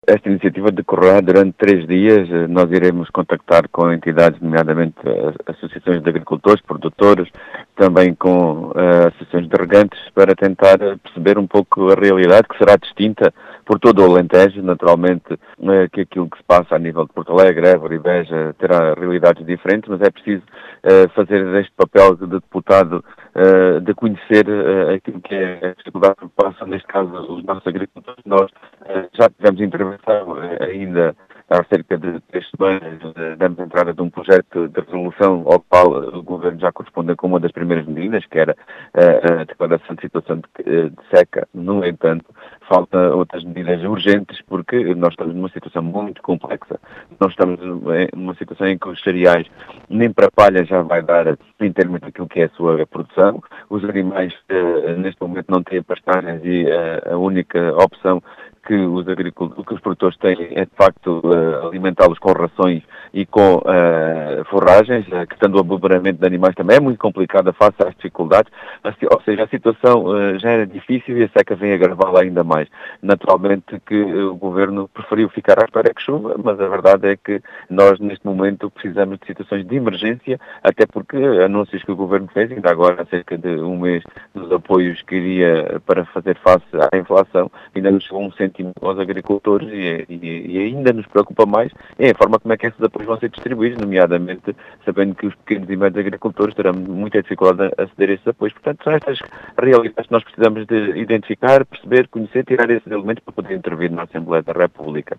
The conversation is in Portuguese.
esta iniciativa decorrerá durante 3 dias. Nós iremos contactar com entidades, nomeadamente associações de agricultores, produtores, também com associações de regantes, para tentar perceber um pouco a realidade, que será distinta por todo o Alentejo. Naturalmente que aquilo que se passa a nível de Porto Alegre, Évora e Beja terá realidades diferentes, mas é preciso fazer este papel de deputado, de conhecer aquilo que é a dificuldade que passam, neste caso, os nossos agricultores. Nós já tivemos intervenção ainda há cerca de 3 semanas, damos entrada de um projeto de resolução ao qual o Governo já corresponde com uma das primeiras medidas, que era a declaração de situação de seca. No entanto, faltam outras medidas urgentes, porque nós estamos numa situação muito complexa. Nós estamos numa situação em que os cereais nem para a palha já vai dar em termos daquilo que é a sua produção. Os animais neste momento não têm pastagens e a única opção que os produtores têm é de facto alimentá-los com rações e com forragens. A questão do abeberamento de animais também é muito complicada face às dificuldades, ou seja, a situação já era difícil e a seca vem agravá-la ainda mais. Naturalmente que o Governo preferiu ficar à espera que chova, mas a verdade é que nós neste momento precisamos de situações de emergência, até porque anúncios que o Governo fez, ainda agora há cerca de um mês, dos apoios que iria para fazer face à inflação, ainda nos chegou 1 cêntimo aos agricultores e ainda nos preocupa mais é a forma como é que esses apoios vão ser distribuídos, nomeadamente sabendo que os pequenos e médios agricultores terão muita dificuldade a aceder a esses apoios. Portanto, são estas realidades que nós precisamos de identificar, perceber, conhecer, tirar esses elementos para poder intervir na Assembleia da República.